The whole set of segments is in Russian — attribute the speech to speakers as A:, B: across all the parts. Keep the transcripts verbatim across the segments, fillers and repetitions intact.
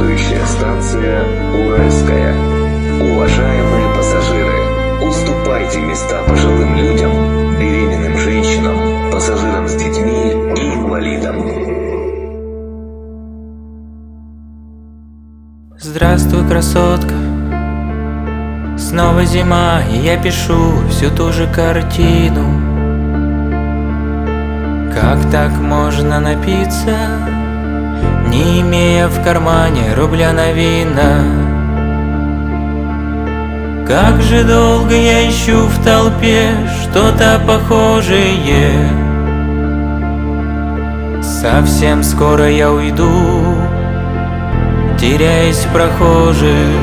A: Следующая станция Уральская. Уважаемые пассажиры, уступайте места пожилым людям, беременным женщинам, пассажирам с детьми и инвалидам.
B: Здравствуй, красотка. Снова зима, и я пишу всю ту же картину. Как так можно напиться, не имея в кармане рубля на вина? Как же долго я ищу в толпе что-то похожее. Совсем скоро я уйду, теряясь в прохожих.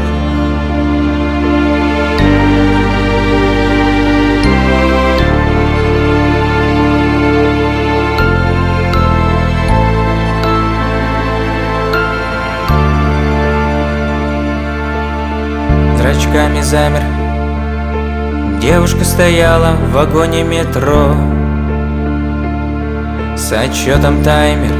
B: Зрачками замер. Девушка стояла в вагоне метро с отчетом таймер.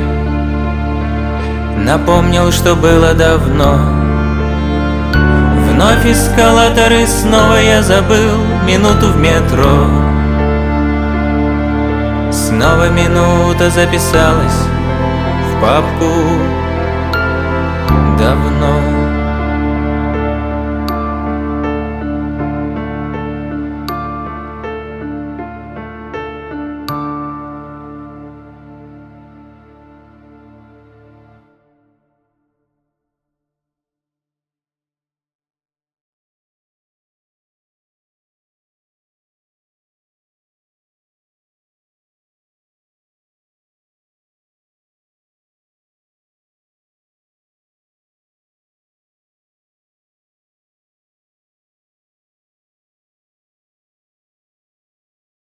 B: Напомнил, что было давно. Вновь эскалаторы, снова я забыл минуту в метро. Снова минута записалась в папку давно.